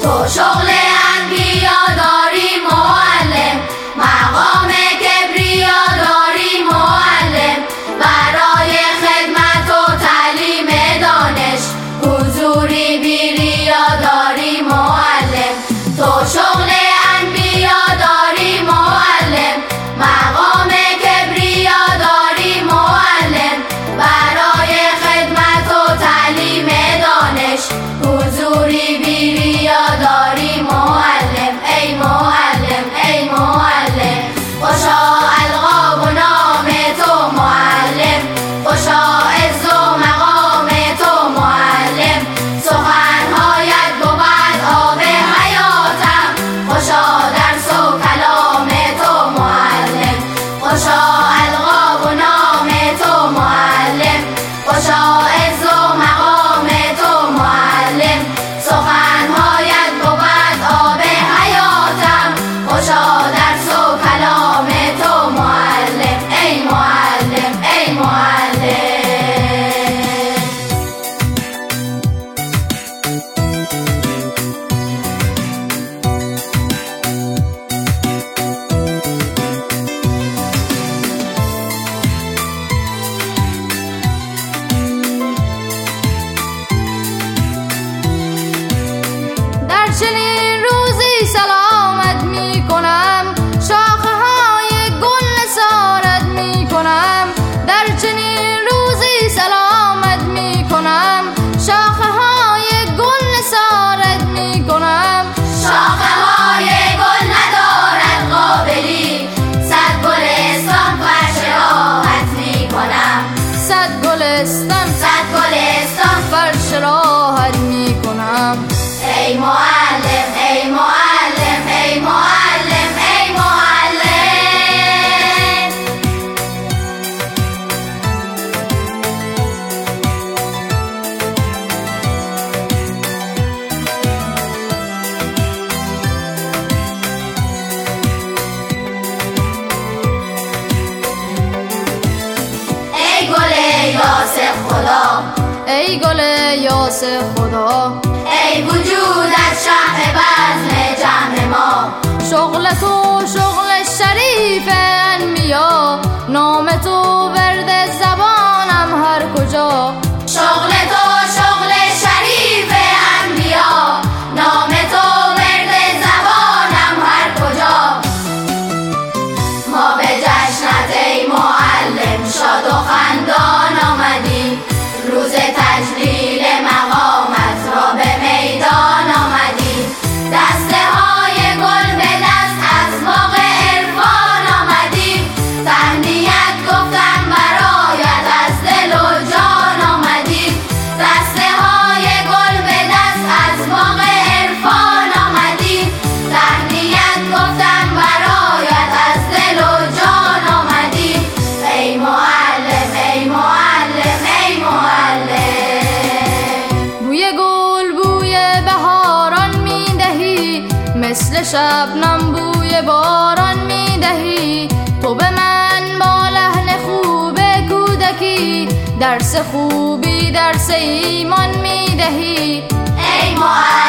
تو شغل انبیا داری معلم، مقام کبریا داری معلم، برای خدمت و تعلیم دانش حضوری بیریا داری معلم. تو شغل انبیا داری معلم، مقام کبریا داری معلم، برای خدمت و تعلیم دانش حضوری بیریا داری معلم. ای معلم ای معلم، خوشا القاب و نام تو معلم، خوشا عز و مقام تو معلم، سخنهایت بود آب حیاتم، خوشا درس و کلام تو معلم، خوشا القاب و نام تو معلم، خوشا عز و مقام تو معلم، سخنهایت بود آب حیاتم، خوشا درس و کلام تو معلم. ای معلم ای معلم. در چنین روزی سلامت می کنم، شاخه های گل نثارت می کنم. در چنین روزی سلامت می کنم، شاخه های گل نثارت می کنم. شاخه های گل ندارد قابلی، صد گلستان فرش راحت می کنم، صد گلستان فرش راحت می کنم. ای معلم ای معلم ای معلم ای معلم. ای گل یاس خدا، ای گل یاس خدا، ای وجودت شمع بزم جمع ما، شغل تو شغل شریف انبیا، نام تو ورد زبانم هر کجا. شغل تو شغل شریف انبیا، نام تو ورد زبانم هر کجا. ما به جشنت ای معلم شاد و خندان آمدیم، روز تجلیل مقامت را به میدان آمدیم، دسته های گل به دست از باغ عرفان آمدیم، تهنیت گفتن برایت از دل و جان آمدیم، دسته های گل به دست از باغ عرفان آمدیم، تهنیت گفتن برایت از دل و جان آمدیم. ای معلم ای معلم ای معلم. بوی گل بوی بهاران می دهی، مثل شبنم بوی باران می دهی. تو به من با لحن خوب کودکی، درس خوبی درس ایمان می دهی. ای معلم